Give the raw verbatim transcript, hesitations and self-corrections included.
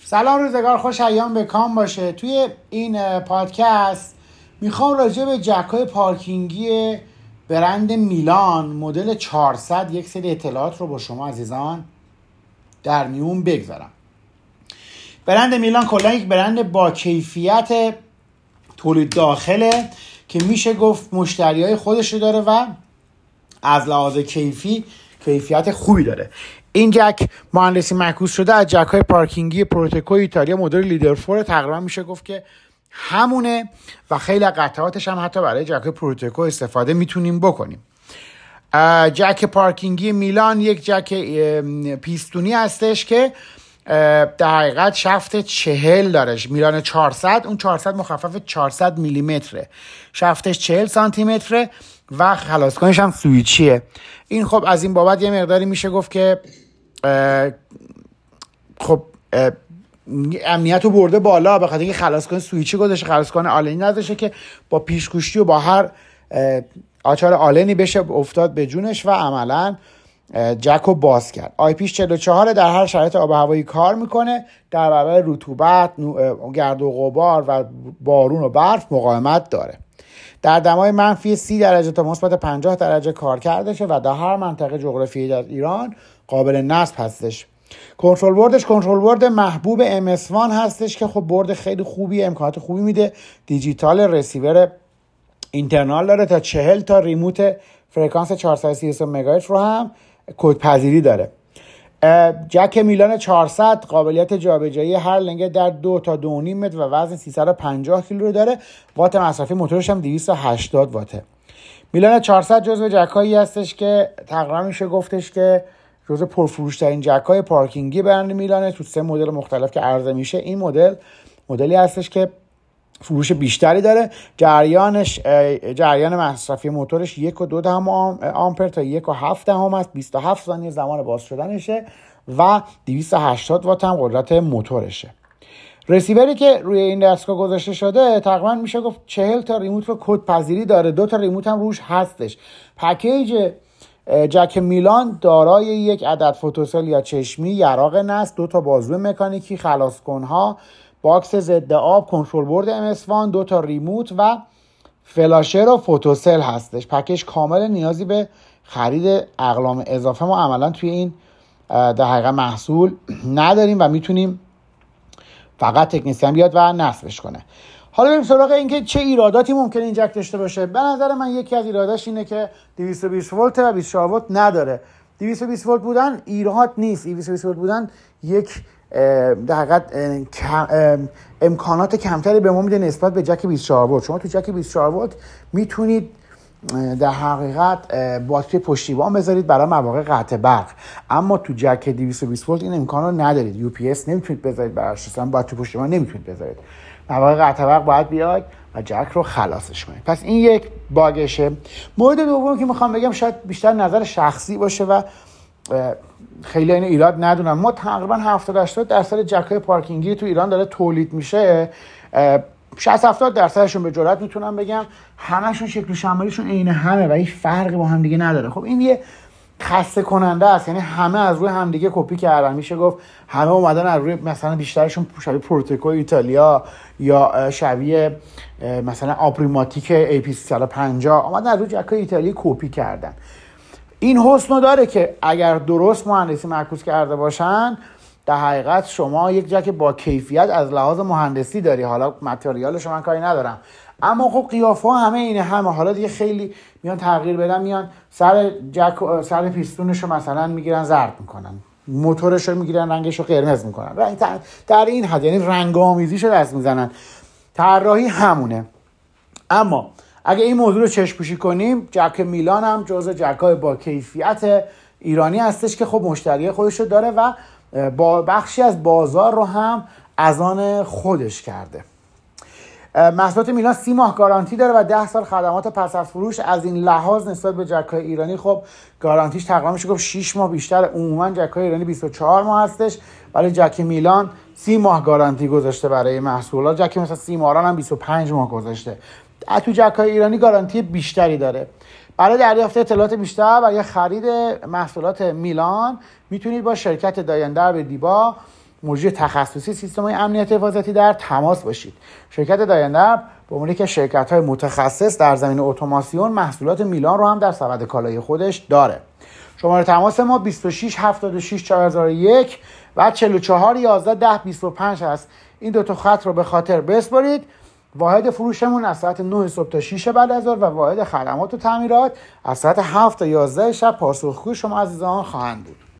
سلام، روزگار خوش، ایام به کام باشه. توی این پادکست میخوام راجع به جک‌های پارکینگی برند میلان مدل چهارصد یک سری اطلاعات رو با شما عزیزان در میون بگذارم. برند میلان کلا یک برند با کیفیت تولید داخله که میشه گفت مشتریای خودش رو داره و از لحاظ کیفی کیفیت خوبی داره. این جک مهندسی معکوس شده از جک‌های پارکینگی پروتکو ایتالیا مدل لیدر فور، تقریبا میشه گفت که همونه و خیلی قطعاتش هم حتی برای جک‌های پروتکو استفاده میتونیم بکنیم. جک پارکینگی میلان یک جک پیستونی هستش که در حقیقت شفت چهل داره. میلان چهارصد، اون چهارصد مخفف چهارصد میلیمتره، شفتش چهل سانتی متره و خلاصکنش هم سویچیه. این خب از این بابت یه مقداری میشه گفت که خب امنیت رو برده بالا، به خاطر اینکه خلاصکن سویچی گذاشته، خلاصکن آلنی نداشته که با پیشگوشتی و با هر آچار آلنی بشه افتاد به جونش و عملاً جک رو باز کرد. آی پیش چهل و چهار، در هر شرایط آب و هوایی کار میکنه، در برابر رطوبت، گرد و غبار و بارون و برف مقاومت داره. در دمای منفی سی درجه تا مثبت پنجاه درجه کار کردشه و در هر منطقه جغرافیایی در ایران قابل نصب هستش. کنترل بوردش کنترل بورد محبوب ام اس وان هستش که خب بورد خیلی خوبی، امکانات خوبی میده. دیجیتال، رسیور اینترنال داره، تا چهل تا ریموت فرکانس چهارصد و سی و سه مگاهرتز رو هم کدپذیری داره. جک میلان چهارصد قابلیت جابجایی هر لنگه در دو تا دو و نیم متر و وزن سیصد و پنجاه کیلو رو داره. وات مصرفی موتورش هم دویست و هشتاد واته. میلان چهارصد جزو جک‌هایی هستش که تقریبا میشه گفتش که جزو پرفروش‌ترین جک‌های پارکینگی برند میلانه. تو سه مدل مختلف که عرضه میشه، این مدل مدلی هستش که فروش بیشتری داره. جریانش جریان مصرفی موتورش یک و دو دهم آمپر تا یک و هفت دهم است. بیست و هفت ثانیه زمان باز شدنشه و دویست و هشتاد وات هم قدرت موتورشه. رسیوری که روی این دستگاه گذاشته شده تقریبا میشه گفت چهل تا ریموت و کد پذیری داره. دو تا ریموت هم روش هستش. پکیج جک میلان دارای یک عدد فوتوسل یا چشمی، یراق نصب، دو تا بازو مکانیکی، خلاصکن‌ها، باکس ضد آب، کنترل بورد ام اس وان، دو تا ریموت و فلاشر و فوتوسل هستش. پکیج کامل، نیازی به خرید اقلام اضافه ما عملا توی این در حقیقت محصول نداریم و میتونیم فقط تکنیسیان بیاد و نصبش کنه. حالا بریم سراغ این که چه ایراداتی ممکنه این جک داشته باشه. به نظر من یکی از ایراداش اینه که دویست و بیست ولت و بیست و چهار ولت نداره. دویست و بیست ولت بودن ایراد نیست. دویست و بیست ولت بودن یک در حقیقت امکانات کمتری به ما میده نسبت به جک بیست و چهار ولت. شما تو جک بیست و چهار ولت میتونید در حقیقت باتری پشتیبان بذارید برای مواقع قطع برق، اما تو جک دویست و بیست ولت این امکان رو ندارید. یو پی اس نمیتونید بذارید براش، اصلا باتری پشتیبان نمیتونید بذارید. مواقع قطع برق باید بیاید و جک رو خلاصش کنید. پس این یک باگشه. مورد دوم که میخوام بگم شاید بیشتر نظر شخصی باشه و خیلی این ایراد ندونم. ما تقریبا هفتاد هشتاد درصد جک‌های پارکینگی تو ایران داره تولید میشه. شصت هفتاد درصدشون به جرئت میتونم بگم همشون شکل و شمالیشون عین همه و هیچ فرقی با هم دیگه نداره. خب این یه خسته کننده است. یعنی همه از روی هم دیگه کپی کردن. میشه گفت همه اومدن از روی مثلا بیشترشون شبیه پروتکو ایتالیا یا شبیه مثلا آپریماتیک ای پی سیصد و پنجاه اومدن از روی جک‌های ایتالیا کپی کردن. این حسنو داره که اگر درست مهندسی معکوس کرده باشن در حقیقت شما یک جک با کیفیت از لحاظ مهندسی داری. حالا متریالش من کاری ندارم، اما خب قیافه همه اینه همه. حالا دیگه خیلی میان تغییر بدن، میان سر جک سر پیستونش رو مثلا میگیرن زرد میکنن، موتورش رو میگیرن رنگش رو قرمز میکنن. در این حد یعنی رنگ‌آمیزیش رو دست میزنن. طراحی همونه. اما اگه این موضوع رو چشم پوشی کنیم، جک میلان هم جزو جک‌های با کیفیت ایرانی هستش که خب مشتری خودش رو داره و با بخشی از بازار رو هم از آن خودش کرده. محصولات میلان سی ماه گارانتی داره و ده سال خدمات پس از فروش. از این لحاظ نسبت به جک‌های ایرانی خب گارانتیش تقریبا میشه گفت شش ماه بیشتر. عموما جک‌های ایرانی بیست و چهار ماه هستش، ولی جک میلان سی ماه گارانتی گذاشته برای محصولات. جک مثلا سیماران هم بیست و پنج ماه گذاشته. تو جک‌های ایرانی گارانتی بیشتری داره. برای دریافت اطلاعات بیشتر و یا خرید محصولات میلان میتونید با شرکت دایندر به دیبا مجری تخصصی سیستم‌های امنیت حفاظتی در تماس باشید. شرکت داینده به عنوان که شرکت‌های متخصص در زمینه اتوماسیون محصولات میلان رو هم در سبد کالای خودش داره. شماره تماس ما بیست و شش هفتاد و شش چهار هزار و یک و چهل و چهار یازده ده بیست و پنج هست. این دو تا خط رو به خاطر بسپارید. واحد فروشمون از ساعت نه صبح تا شش بعد از ظهر و واحد خدمات و تعمیرات از ساعت هفت تا یازده شب پاسخگوی شما عزیزان خواهند بود.